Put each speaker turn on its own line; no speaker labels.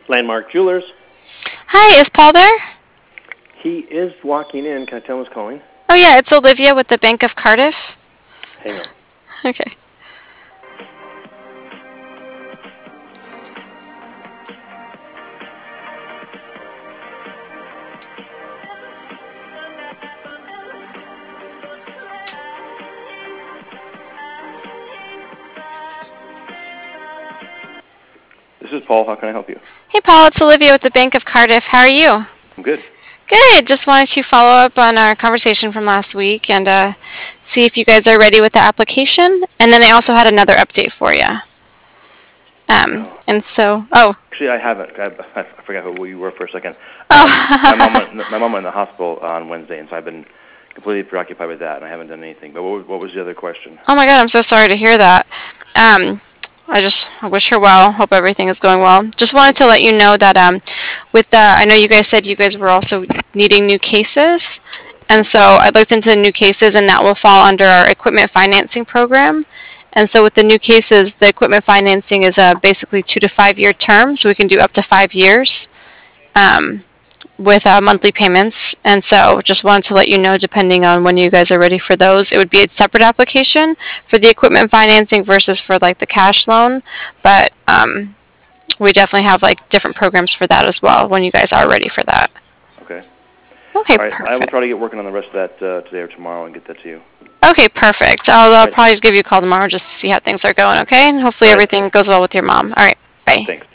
Landmark Jewelers.
Hi, is Paul there?
He is walking in. Can I tell him who's calling?
Oh, yeah, it's Olivia with the Bank of Cardiff.
Hang on.
Okay.
This is Paul. How can I help you?
Hey, Paul, it's Olivia with the Bank of Cardiff. How are you?
I'm good.
Good. Just wanted to follow up on our conversation from last week and see if you guys are ready with the application. And then I also had another update for you.
Actually, I haven't. I forgot who you were for a second. My mom went in the hospital on Wednesday, and so I've been completely preoccupied with that, and I haven't done anything. But what was the other question?
Oh, my God, I'm so sorry to hear that. I wish her well. Hope everything is going well. Just wanted to let you know that I know you guys said you guys were also needing new cases. And so I looked into the new cases, and that will fall under our equipment financing program. And so with the new cases, the equipment financing is basically 2 to 5 year term, so we can do up to 5 years with monthly payments. And so just wanted to let you know, depending on when you guys are ready for those, it would be a separate application for the equipment financing versus for like the cash loan. But we definitely have like different programs for that as well when you guys are ready for that.
Okay.
Okay,
all right.
perfect.
I will try to get working on the rest of that today or tomorrow and get that to you.
Okay, perfect. I'll probably give you a call tomorrow just to see how things are going, okay? And hopefully everything goes well with your mom. All right, bye.
Thanks.